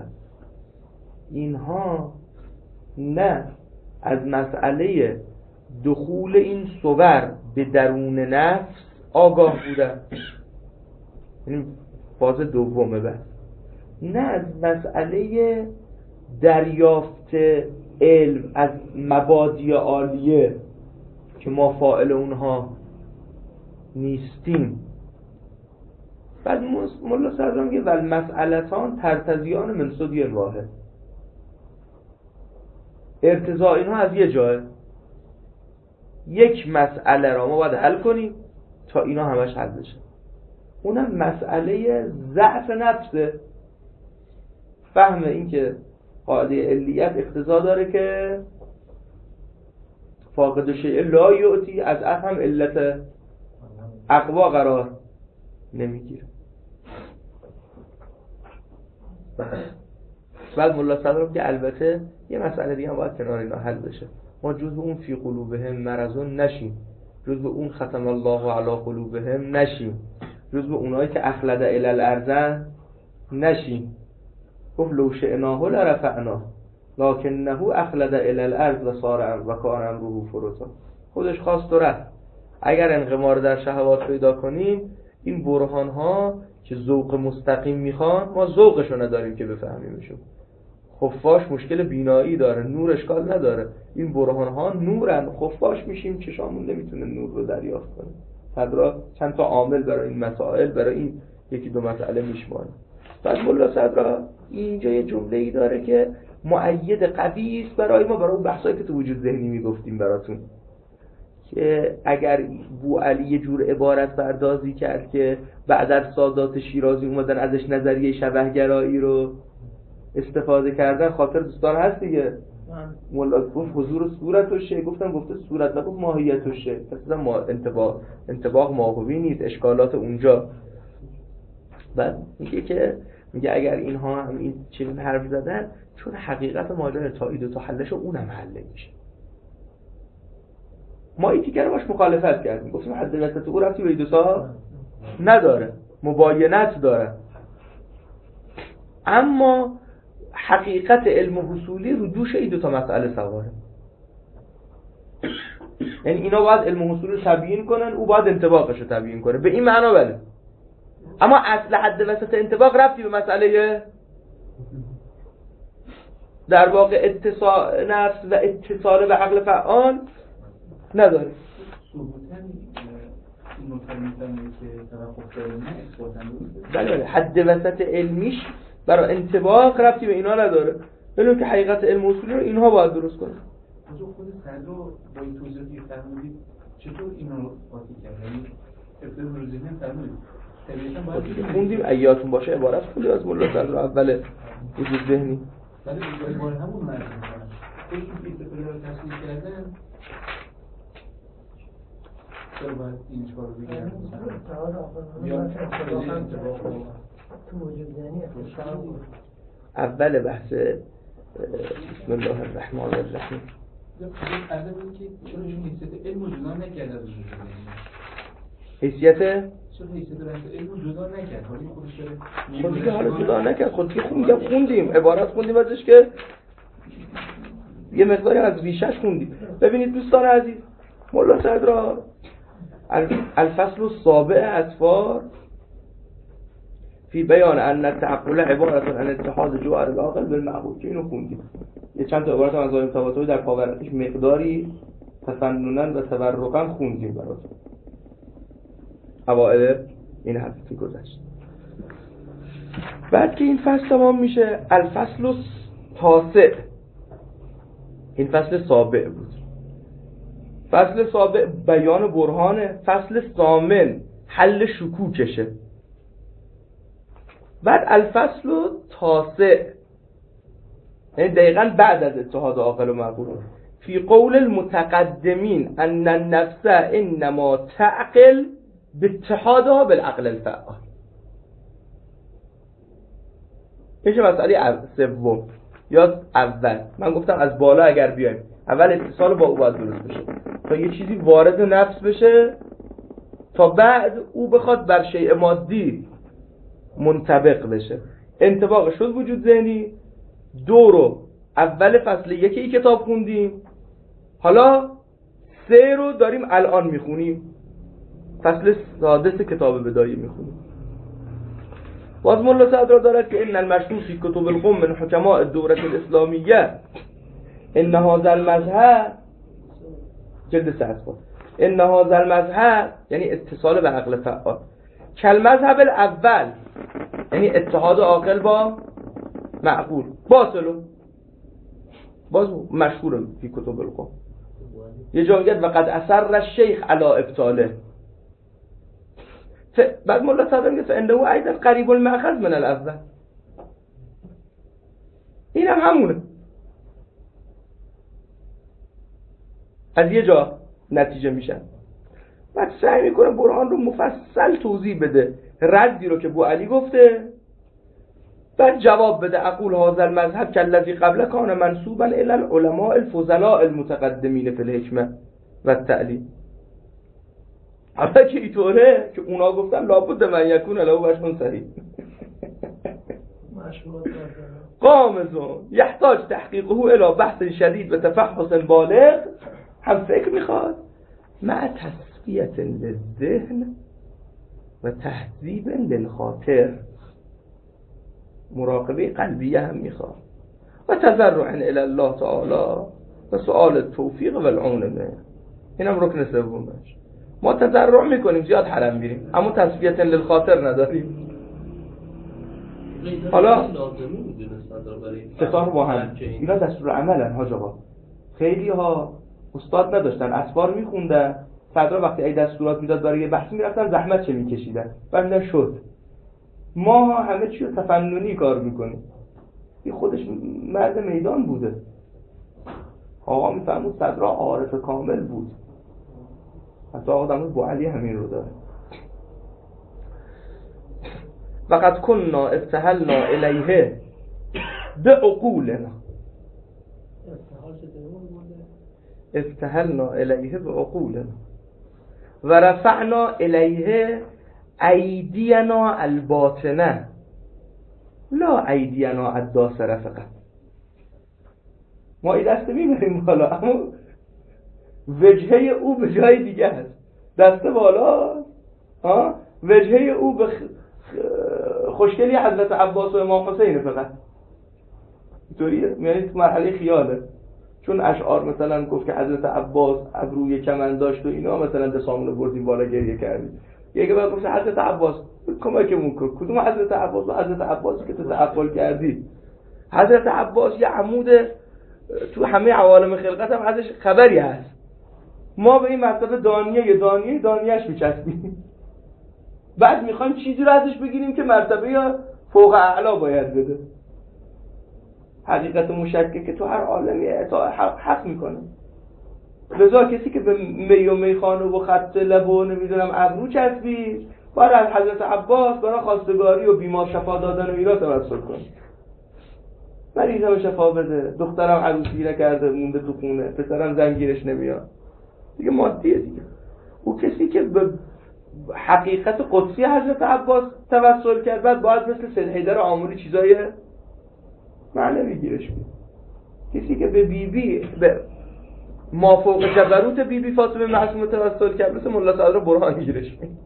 اینها نه از مسئله دخول این صور به درون نفس آگاه بودن، این فاز دومه، بس نه از مسئله دریافت علم از مبادی عالیه که ما فاعل اونها نیستیم. بعد مولا صدرا میگه ول مسئلتان ترتضیان من صدی واحد، ارتضاء اینها از یه جای، یک مسئله را ما باید حل کنیم تا اینا همش حل بشه. اونم مسئله ضعف نفسه. فهم این که قاعده علیت اقتضا داره که فاقد شیء لا یعطی، از افهم علت اقوا قرار نمیگیره. بعد مولا صدرم که البته یه مسئله دیگه هم باید کنار اینا حل بشه. ما جزء اون فی قلوبهم مرضون نشیم، جزء اون ختم الله علی قلوبهم نشیم، جزء اونایی که اخلد الی الارض نشیم. گفت لو شئناه لرفعناه لکنه اخلد الی الارض و صار و کان امره فرطا. خودش خواست و رفت. اگر انقمار در شهوات پیدا کنیم، این برهان ها که ذوق مستقیم میخوان ما ذوقشو نداریم که بفهمیمشون. خفاش مشکل بینایی داره، نور اشکال نداره. این برهان ها نورن، خفاش میشیم چشامون نمیتونه نور رو دریافت کنه. صدرا چند تا عامل برای این مسائل، برای این یکی دو مسئله میشماره. بعد مولا صدرا اینجا یه جمله ای داره که مؤید قوی است برای ما، برای اون بحثایی که تو وجود ذهنی میگفتیم براتون، که اگر بو علی یه جور عبارت پردازی کرد که بعد از سادات شیرازی اومدن ازش نظریه شبهگرایی رو استفاده کردن، خاطر دوستان هست دیگه. مولا گفت حضور صورت و شی، گفتم گفته صورت نگفت ماهیت و شی، پس ما انطباق انطباق ماهوی نیست، اشکالات اونجا. بعد میگه که میگه اگر اینها هم این چنین حرف زدن، چون حقیقت ماجرا تایید و تحلش اونم حل میشه. ما این دیگه رو باش مخالفت کردیم، گفتیم حد وسط او رفتی به ایدوسا نداره، مباینت داره، اما حقیقت علم و حصولی رو دوش این دو تا مسئله سواره. یعنی اینا باید علم و حصول رو تبیین کنن، او باید انطباقش رو تبیین کنه، به این معنا بله. اما اصل حد وسط انطباق رفتی به مسئله در واقع اتصال نفس و اتصال به عقل فعال نداره. بله بله حد وسط علمیش برای انطباق رفتی به اینا نداره، ولی که حقیقت علم اصولی رو اینها باید درست کنه. آنجا خود صدر رو با این توضیحاتی فرمودید چطور اینا رو قاطی کرد؟ یعنی ابتدا رو ذهن فرمودید طبیعتاً باید خوندیم ایاتون باشه عبارت خوندیم از مولا صدر رو اول وجود ذهنی، ولی عبارت همون مرد میکنن خودشون که استفاده رو تصویر کردن چرا باید این چکار رو بگیرن؟ تو وجود ذهنی اول بحث بسم الله الرحمن الرحیم عرضه بود که چرا ایشون حیثیت علم رو جدا نکرد از وجود ذهنی؟ حیثیت؟ چرا حیثیت بحث علم رو جدا نکرد؟ حالی خودش داره خود دیگه حالا جدا نکرد، خود دیگه خوندیم خوندیم عبارت خوندیم ازش که یه مقداری از ریشش خوندیم. ببینید دوستان عزیز، مولا صدرا الفصل السابع اسفار فی بیان ان التعقل عبارت عن اتحاد جوهر العاقل بالمعقول، که اینو خوندیم. یه چند تا عبارت از آیه طباطبایی در پاورقیش مقداری تفننن و تورقا خوندیم براتون اوائل این هفته گذشت. بعد که این فصل تمام میشه، الفصل التاسع، این فصل سابع بود. فصل سابع بیان برهانه، فصل ثامن حل شکوکشه. بعد الفصل التاسع یعنی دقیقاً بعد از اتحاد عاقل و معقول فی قول المتقدمین ان النفس انما تعقل باتحادها بالعقل الفعال. میشه مسئله سوم یا اول، من گفتم از بالا اگر بیایم اول اتصال با او باید درست بشه تا یه چیزی وارد نفس بشه تا بعد او بخواد بر شیء مادی منطبق بشه. انطباق شد وجود ذهنی. دو رو اول فصل یکی ای کتاب خوندیم، حالا سه رو داریم الان میخونیم، فصل سادس کتاب بدایه میخونیم. باز مولا صدرا دارد که ان المشهور فی کتب القوم من حکماء الدوره الاسلامیه ان هذا المذهب جلد سه ان هذا المذهب یعنی اتصال به عقل فعال کالمذهب الاول یعنی اتحاد عاقل با معقول باطل. باز مشهور فی کتب القوم یه جا میگه وقد اصر الشیخ علی ابطاله. بعد مولا صدر میگه فانه ایضا قریب المأخذ من الاول. این هم همونه، از یه جا نتیجه میشن. بعد سعی میکنه برهان رو مفصل توضیح بده، ردی رو که بو علی گفته، بعد جواب بده اقول هذا المذهب كالذي قبل كان منسوبا الى العلماء الفضلاء المتقدمين في الحکمه و التعلیم. حالا که اینطوره که اونا گفتن لابد من یکون له وجه صحیح قامزون یحتاج تحقیقه الى بحث شدید و تفحص بالغ، هم فکر میخواد مع تصفیه للذهن و تهذیب للخاطر، مراقبه قلبیه هم میخواد و تضرع الی الله تعالی و سؤال التوفیق و العون منه. اینم رکن سومش. ما تضرع میکنیم زیاد حرم میریم اما تصفیه للخاطر نداریم. حالا ستار با هم اینا دستور عملن حاج آقا. خیلی ها استاد نداشتن، اسفار میخوندن، صدرا وقتی ای دستورات میداد برای یه بحثی میرفتن زحمت چه میکشیدن بعد شد. ما همه چی رو تفننی کار میکنیم. این خودش مرد میدان بوده. آقا میفهمود صدرا عارف کامل بود، حتی آقا دمون بو علی همین رو داره. وقد کننا افتحلنا الیه بعقولنا افتحلنا الیه بعقولنا و رفعنا الیه ایدینا الباطنه لا ایدینا الداسره فقط. ما ای دست میبریم بالا اما وجهه او به جای دیگه هست. دست بالا ها وجهه او به خوشگلی حضرت عباس و امام حسین فقط. اینطوریه، یعنی تو مرحله خیاله. چون اشعار مثلا گفت که حضرت عباس ابروی کمند داشت و اینا، مثلا دسامون بردیم بالا گریه کردیم. یکی بعد گفت حضرت عباس کمکمون کن. کدوم حضرت عباس؟ و حضرت عباسی که تو تعقل کردی. حضرت عباس یه عمود تو همه عوالم خلقت هم ازش خبری هست. ما به این مرتبه دانیه یه دانیه دانیهش میچسبیم، بعد میخوایم چیزی رو ازش بگیریم که مرتبه یا فوق اعلا باید بده. حقیقت مشکک که تو هر عالمی اطاع حق, حق میکنه. لذا کسی که به می و میخانه و خط لب و نمیدونم ابرو چسبید باید از حضرت عباس برای خواستگاری و بیمار شفا دادن و اینا توسل کنه. مریضم شفا بده، دخترم عروسی نکرده مونده تو خونه، پسرم زنگیرش نمیاد، دیگه مادیه دیگه. او کسی که به حقیقت قدسی حضرت عباس توسل کرد بعد باید مثل سید حیدر آموری چیزای معنوی گیرش کنه. کسی که به بی بی به مافوق جبروت بی بی فاطمه معصومه توسل کرد مثل مولا صدر برهان گیرش کنه.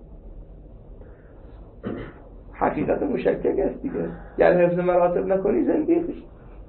حقیقت مشکک است دیگه. گر حفظ مراتب نکنی زندگیش.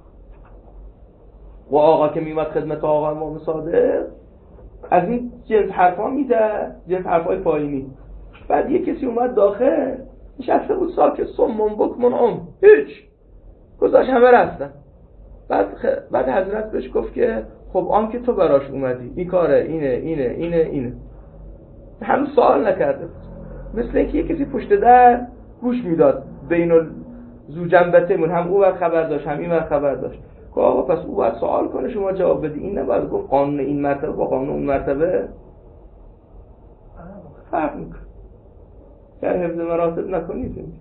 و آقا که میمد خدمت آقا امام صادق از این جنس حرفا میده، جنس حرفای پایینی. بعد یه کسی اومد داخل نشسته بود ساکت، صمم بکمن عم، هیچ گذاشت همه رفتن. بعد خ... بعد حضرت بهش گفت که خب آن که تو براش اومدی این کاره اینه اینه اینه اینه هنوز سوال نکرده بود. مثل اینکه یه کسی پشت در گوش میداد بین زو جنبتمون، هم او ور خبر داشت هم این ور خبر داشت. آقا پس او باید سوال کنه شما جواب بدی. این نباید گفت قانون این مرتبه با قانون اون مرتبه فرق میکنه. در حفظ مراتب نکنید.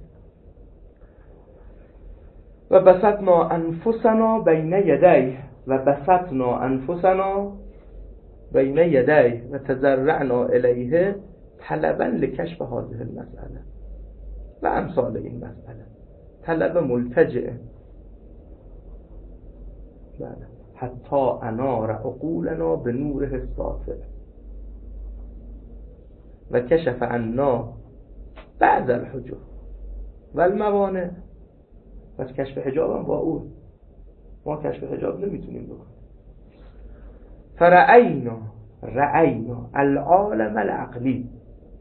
و بسطنا انفسنا بین یدیه و بسطنا انفسنا بین یدیه و تضرعنا الیه طلبا لکشف هذه المسئله و امثال این مسئله. طلب ملتجئ حتی انار عقولنا به نوره الساطع و کشف عنا بعض الحجب و الموانع. پس کشف حجاب هم با اون، ما کشف حجاب نمیتونیم بکنیم. فرعینا رعینا العالم العقلی،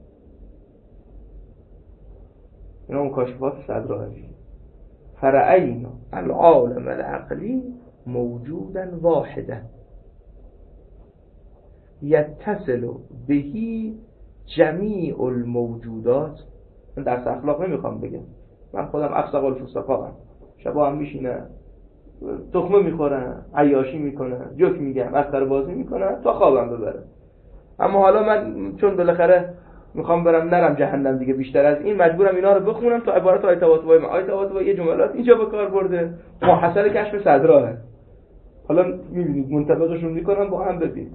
اینا اون کاشفات صدراوی. فرعینا العالم العقلی موجودا واحدا یتصل بهی جمیع الموجودات. من درس اخلاق نمیخوام بگم، من خودم افسق الفسقا هم، شبا هم میشینه تخمه میخورن، عیاشی میکنن، جوک میگم، مسخره بازی میکنن تا خوابم ببره. اما حالا من چون بالاخره میخوام برم نرم جهنم دیگه، بیشتر از این مجبورم اینا رو بخونم تا عبارت آیه تواتوی من. آیه تواتوی یه جملات اینجا به کار برده، محصل کشف صدراه. حالا میبینید منطبقشون میکنم با هم ببینید.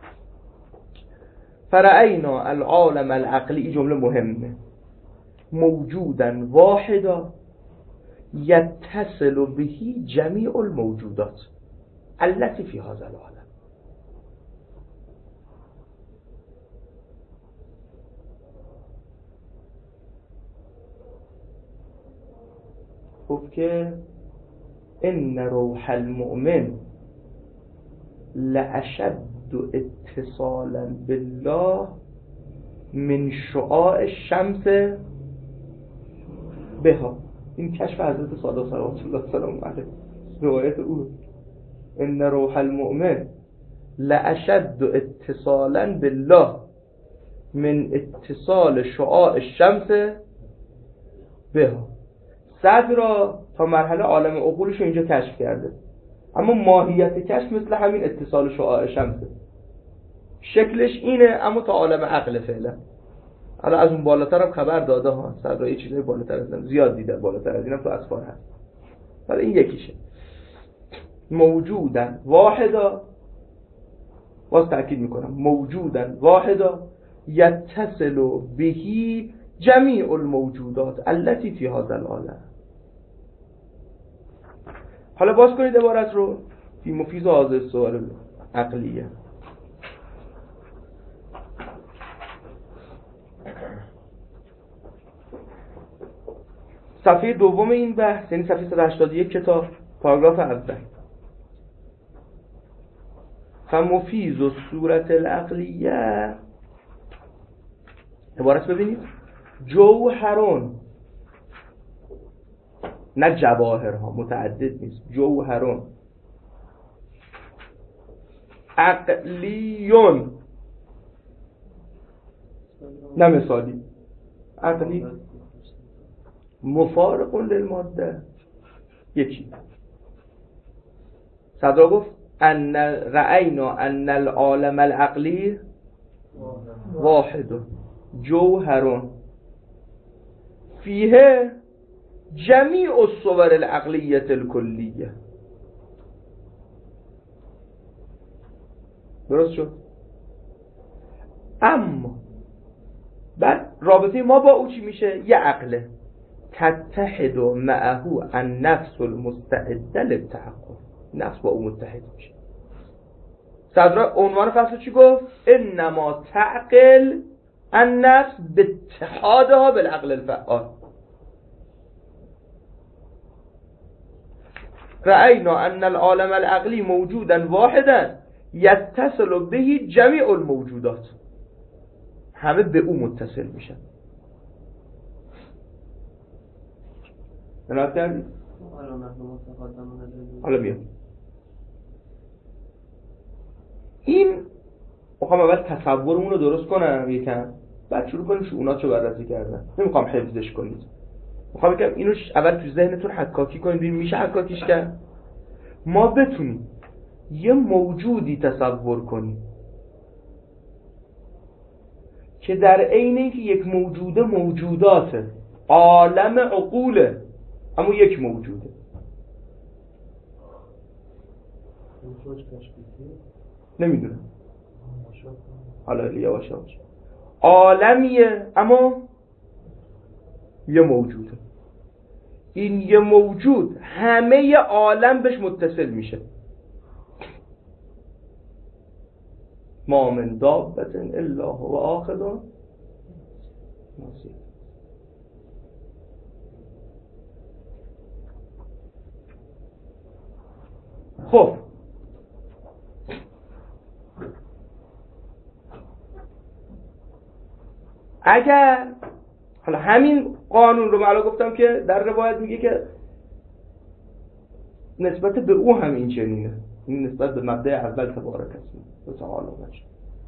فرعینا العالم العقلی، این جمله مهمه، موجودا واحدا یتصل بهی جمیع الموجودات التي فی هذا العالم. خب که ان روح المؤمن لاشد اتصالا بالله من شعاع الشمس بها. این کشف حضرت صادق صلوات الله سلام علیه، روایت او. ان روح المؤمن لاشد اتصالا بالله من اتصال شعاع الشمس بها. صدر را تا مرحله عالم عقولش اینجا کشف کرده، اما ماهیت کشف مثل همین اتصال شعاع شمسه. شکلش اینه اما تا عالم عقل فعلا. حالا از اون بالاتر هم خبر داده ها، صدر یه چیزای بالاتر از این زیاد دیده، بالاتر از اینم تو اسفار هست. حالا این یکیشه. موجودن واحدا، باز تأکید میکنم، موجودن واحدا یتصل بهی جمیع الموجودات التي فی هذا العالم. حالا باز کنید عبارت رو، فی مفیز هذا السؤال عقلیه. صفحه دوم این بحث، یعنی صفحه صد و هشتاد و یک کتاب، پاراگراف اول. فمفیز الصورت العقلیه، عبارت ببینید، جوهرون، نه جواهرها، متعدد نیست، جوهرون عقلیون، نه مثالی، عقلی مفارق للماده. یکی صدرا گفت ان رأینا ان العالم العقلی واحد جوهرون فیه جمیع الصور العقلیه الکلیه. درست شد؟ اما بعد رابطه ما با او چی میشه؟ یه عقله تتحد معه النفس المستعده للتحقق. نفس با او متحد میشه. صدر عنوان فصل چی گفت؟ انما تعقل النفس باتحادها بالعقل الفعال. رأينا ان العالم العقلی موجودا واحدا یتصل به جمیع الموجودات، همه به او متصل میشن. نرات کردی؟ حالا میاد این میخوام اول تصورمون رو درست کنم یکم، بعد شروع کنیم شؤونات رو بررسی کردن. نمیخوام حفظش کنید، میخوام بگم اینو اول تو ذهنتون حکاکی کنید، ببین میشه حکاکیش کرد. ما بتونیم یه موجودی تصور کنیم که در عین اینکه یک موجوده موجوداته، عالم عقوله، اما یک موجوده. نمیدونم حالا یواش یواش عالمیه اما یه موجوده. این یه موجود همه عالم بهش متصل میشه. ما من دابة الا هو آخذ ناصیه. خب اگر حالا همین قانون رو معلا گفتم که در روایت میگه که نسبت به او هم این چنینه، این نسبت به مبدأ اول تبارک اسمه و تعالی مجد.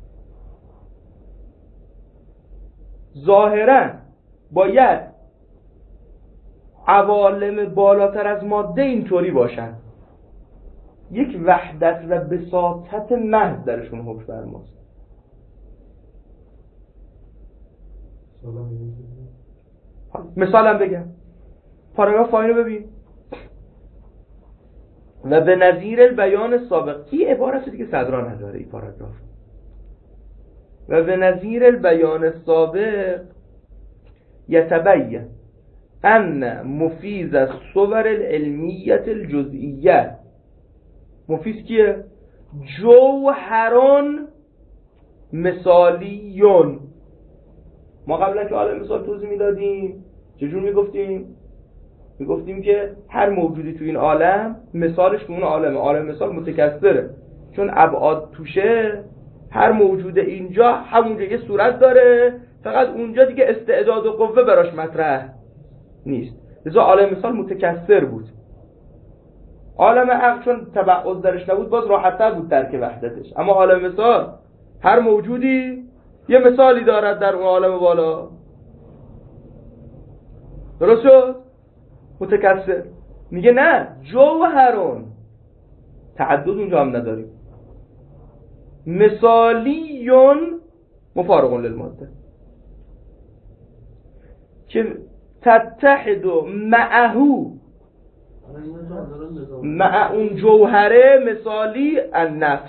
ظاهرا باید عوالم بالاتر از ماده اینطوری باشن، یک وحدت و بساطت محض درشون حکم فرماست. مثالم بگم، پاراگراف پایین رو ببین. و به نظیر البیان سابق، این عبارت دیگه صدرا نداره این پاراگراف. و به نظیر البیان سابق یتبین ان مفیز الصور العلمیت الجزئیه، مفیز کیه؟ جوهرون مثالیون. ما قبلا که عالم مثال توضیح میدادیم چجور میگفتیم؟ میگفتیم که هر موجودی تو این عالم مثالش تو اون عالمه. عالم مثال متکثره، چون ابعاد توشه. هر موجود اینجا همونجا یه صورت داره، فقط اونجا دیگه استعداد و قوه براش مطرح نیست. لذا عالم مثال متکثر بود. عالم عقل چون تبعض درش نبود باز راحت‌تر بود درک وحدتش. اما عالم مثال هر موجودی یه مثالی دارد در اون عالم بالا. درست شد؟ متکثر. میگه نه، جوهرون، تعدد اونجا هم نداریم، مثالیون مفارقون للماده که تتحد معهو مع اون جوهره مثالی النفس.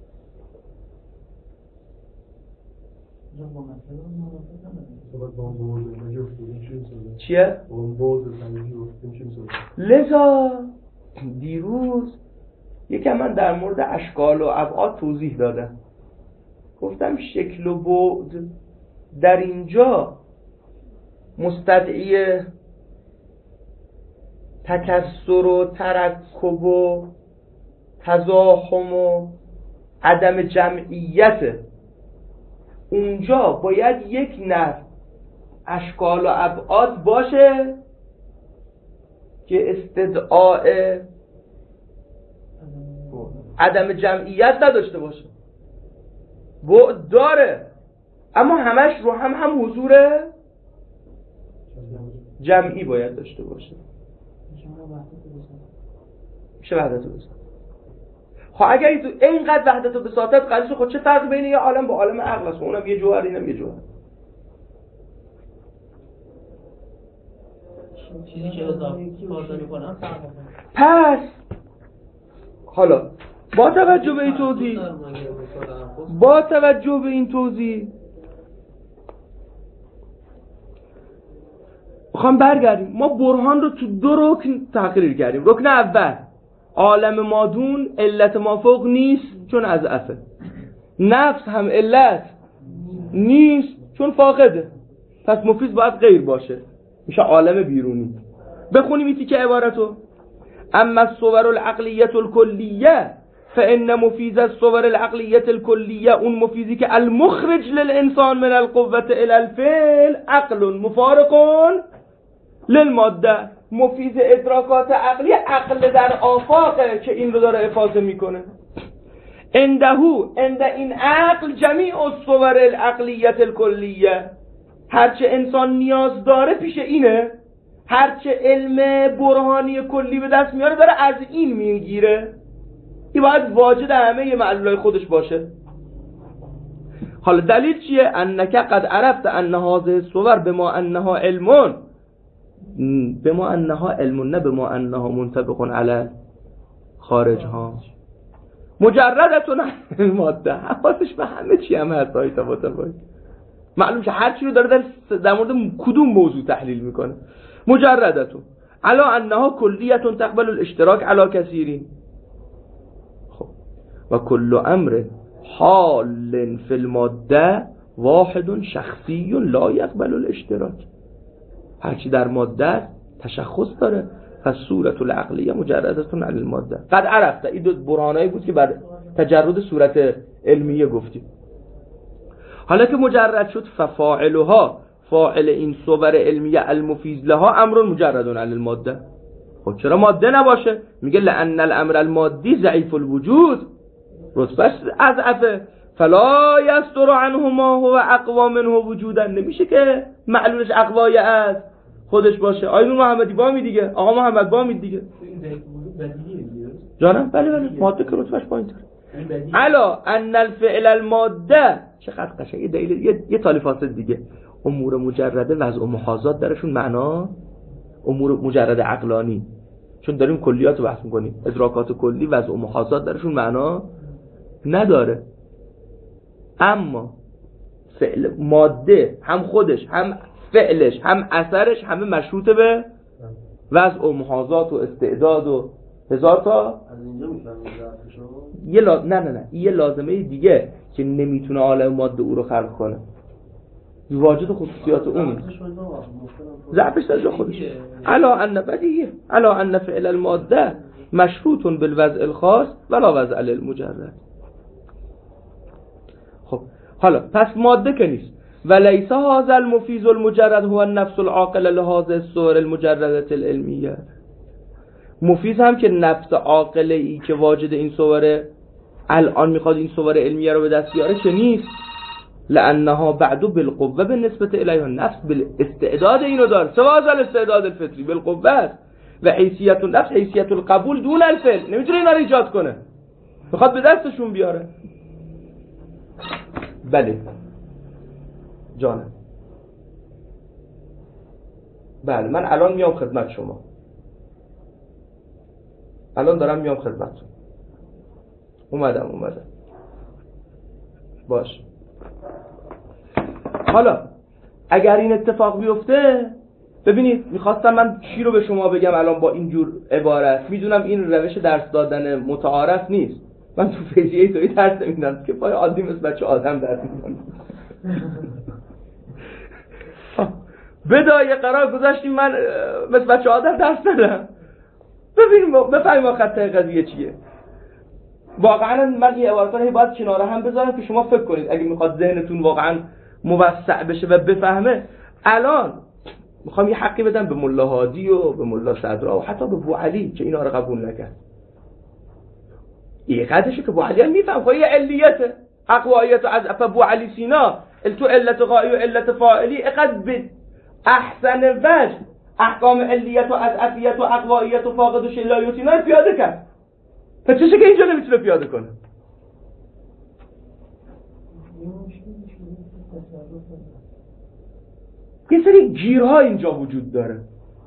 چیه؟ لذا دیروز یکم من در مورد اشکال و ابعاد توضیح دادم. گفتم شکل و بعد در اینجا مستدعی تکثر و ترکب و تزاحم و عدم جمعیت. اونجا باید یک نفع اشکال و ابعاد باشه که استدعاء عدم جمعیت نداشته باشه. بعد داره اما همش رو هم هم حضور جمعی باید داشته باشه. میشه وحدت و بساطت. خب اگر تو اینقدر وحدت و بساطت قضیه، خود چه فرق بین یه عالم با عالم عقل است؟ اونم یه جوهر اینم یه جوهر. چیزی که اضافه بازاری کنم پس حالا با توجه به این توضیح با توجه به این توضیح میخوام برگردیم. ما برهان رو تو دو رکن تحقیر کردیم. رکن اول، عالم مادون علت مافوق نیست چون از افه، نفس هم علت نیست چون فاقده، پس مفیز باید غیر باشه، میشه عالم بیرونی. بخونیم این تیکه عبارتو. اما الصور العقلیت الکلیه فان مفیز الصور العقلیت الکلیه، اون مفیزی که المخرج للانسان من القوة الى الفعل عقل مفارق للماده، مفیز ادراکات عقلی عقل در آفاقه که این رو داره افاضه میکنه. اندهو اند این عقل جمیع الصور العقلیت الکلیه، هرچه انسان نیاز داره پیش اینه، هرچه علم برهانی کلی به دست میاره داره از این میگیره. این باید واجد همه معلولای خودش باشه. حالا دلیل چیه؟ انک قد عرفت ان هذه الصور بما انها علم، بما انها علم نه بما انها منطبق علی خارج ها، مجردتون ماده حواسش به همه چی هم هست. های تبا تبایی معلوم که هر چی رو داره در, در مورد کدوم موضوع تحلیل میکنه. مجردتون علا انها کلیتون تقبل الاشتراک علا کثیرین. خب و کل امر حال فی الماده واحد شخصی لا یقبل الاشتراک. هرچی در ماده تشخص داره. پس صورت العقلیه مجردتون علی الماده. قد عرفته این دو برهانایی بود که بر تجرد صورت علمیه گفتیم. حالا که مجرد شد ففاعلها، فاعل این صور علمیه المفیز لها امر مجردون علی الماده. خب چرا ماده نباشه؟ میگه لان الامر المادی ضعیف الوجود، رتبهش اضعفه، فلا یستر عنه ما هو اقوا منه وجودا. نمیشه که معلولش اقوای از خودش باشه. آیون محمدی با می دیگه، آقا محمد با می دیگه جانم. بله بله ماده که رتبهش پایین تره. علا ان الفعل الماده، چقدر قشنگه. دلیل یه, یه تالی فاصل دیگه. امور مجرده وضع و محاذات درشون معنا، امور مجرد عقلانی، چون داریم کلیات رو بحث میکنیم، ادراکات کلی وضع و محاذات درشون معنا نداره. اما فعل ماده هم خودش هم فعلش هم اثرش همه مشروطه به وضع و محاذات و استعداد و هزار تا. از اینجا میفهمید شما یه لا... نه نه نه یه لازمه دیگه که نمیتونه عالم ماده او رو خلق کنه، واجد خصوصیات اون. ضعفش در جا خودش. علا ان بدیه علا ان فعل الماده مشروط بالوضع الخاص ولا وضع المجرد. خب حالا پس ماده که نیست. ولیس هذا المفیز المجرد هو النفس العاقل لهذه الصور المجردة العلمیه. مفیز هم که نفس عاقله ای که واجد این صور الان میخواد این صور علمیه رو به دست بیاره که نیست. لانها بعد بالقوه بالنسبه الیها، نفس بالاستعداد اینو داره. سواء الاستعداد الفطری بالقوه و حیثیت النفس حیثیت القبول دون الفعل. نمیتونه اینا رو ایجاد کنه، میخواد به دستشون بیاره. بله جانم. بله من الان میام خدمت شما، الان دارم میام خدمتتون. اومدم اومدم باش. حالا اگر این اتفاق بیفته، ببینید میخواستم من چی رو به شما بگم الان با اینجور عبارت. میدونم این روش درس دادن متعارف نیست. من تو فیزیک ایتوری درس نمیدم که پای عادی مثل بچه آدم درس میدونم. بدایه قرار گذاشتیم من مثل بچه آدم درس ندم. ببینیم بفهمیم ما خطه قضیه چیه. واقعا من این عبارت رو باید کناره هم بذارم که شما فکر کنید اگه میخواد ذهنتون واقعا موسع بشه و بفهمه. الان میخوام یه حقی بدم به ملا هادی و به ملا صدرا و حتی به ابو علی که اینا رو قبول نکرد. این قدرشه که ابو علی هم میفهم خواهی علیته اقوایت از ابو علی سینا تو علت غایی و علت فاعلی اقدر به احسن وجه احکام علیت و اضعفیت و اقوایت و فاقد و شلایت اینا رو پیاده کرد. پس چشه که اینجا نمیتونه پیاده کنه؟ یه سری گیرها اینجا وجود داره.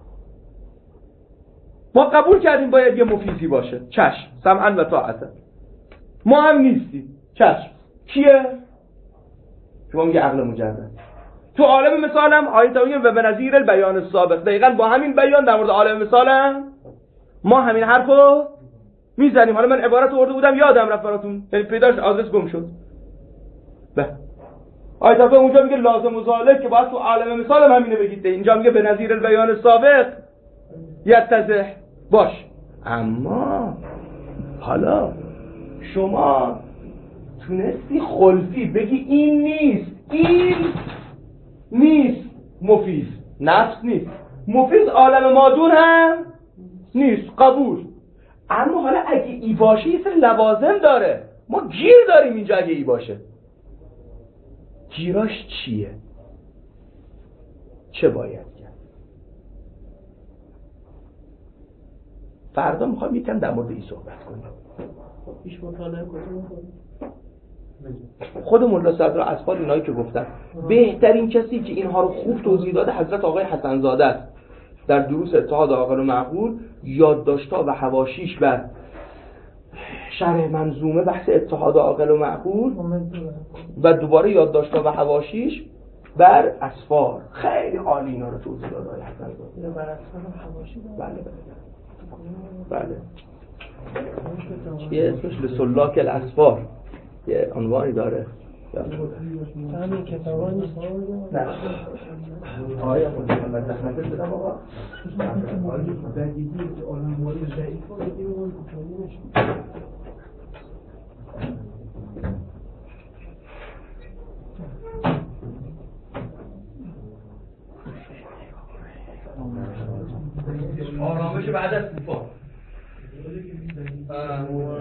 ما قبول کردیم باید یه مفیزی باشه، چشم، سمعا و طاعتا. ما هم نیستیم، چشم. کیه؟ شما میگه عقل مجرد. تو عالم مثالم آیت میگه و به نظیر البیان السابق، دقیقاً با همین بیان در مورد عالم مثالم ما همین حرفو میزنیم. حالا من عبارت آورده بودم یادم رفت براتون، یعنی پیداش آدرس گم شد. به آیت اونجا میگه لازم و ذالک که باید تو عالم مثالم همینه بگید. اینجا میگه به نظیر البیان السابق یتضح باش. اما حالا شما تونستی خلفی بگی این نیست، این نیست مفیز، نفس نیست مفیز، عالم مادون هم نیست، قبول. اما حالا اگه ای باشه یه سری لوازم داره، ما گیر داریم اینجا. اگه ای باشه گیراش چیه؟ چه باید کرد؟ فردا میخوام یکم در مورد این صحبت کنیم. پیش مطالعه کنیم. خود ملا صدر اصفال اینایی که گفتن بهترین کسی که اینها رو خوب توضیح داده حضرت آقای حسن زاده است در دروس اتحاد عاقل و معقول، یادداشت‌ها و حواشیش و شرح منظومه بحث اتحاد عاقل و معقول و دوباره یادداشت‌ها و حواشیش بر اصفار. خیلی عالی اینا رو توضیح داده آقای حسن زاده. بر اصفار حواشی بله بله بله یه اسمش لسلاک الاسفار یه عنوانی داره. همین کتابا نیست. نه آیا خودتون من زحمت بدم آقا آرامش بعد از طوفان.